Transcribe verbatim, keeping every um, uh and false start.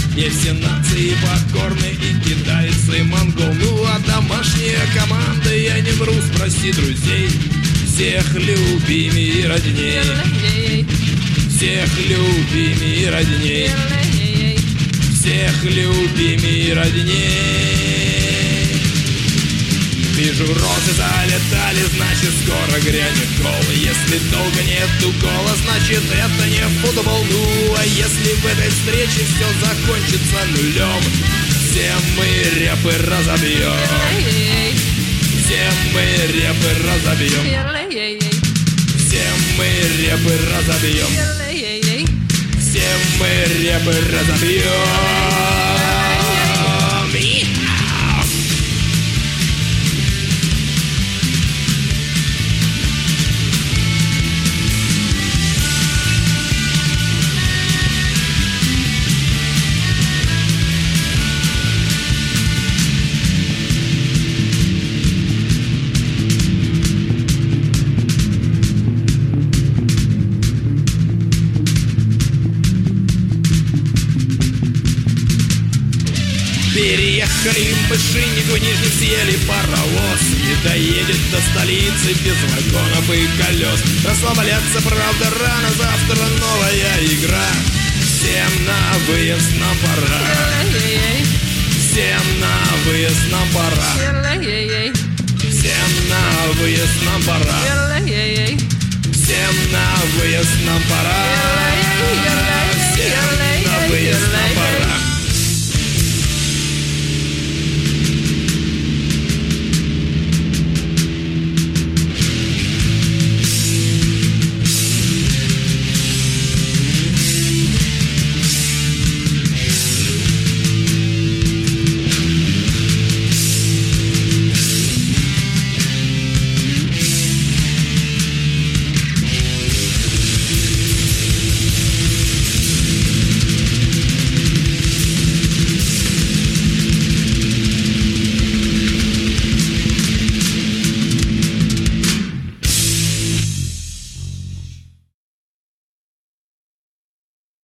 Не все нации покорны, и китайцы, и монгол. Ну а домашняя команда, я не вру, спроси друзей. Всех любим и родней, всех любим и родней, всех любим и родней. Вижу, розы залетали, значит скоро грянет гол. Если долго нету гола, значит это не футбол. Ну а если в этой встрече все закончится нулем, все мы репы разобьем, все мы репы разобьем, все мы репы разобьем, все мы репы разобьем. Переехали мы Шиннику, Нижний, съели паровоз. Не доедет до столицы без вагонов и колес. Расслабляться, правда, рано, завтра новая игра. Всем на выезд нам пора, всем на выезд нам пора, всем на выезд нам пора, всем на выезд нам пора, всем на выезд нам пора.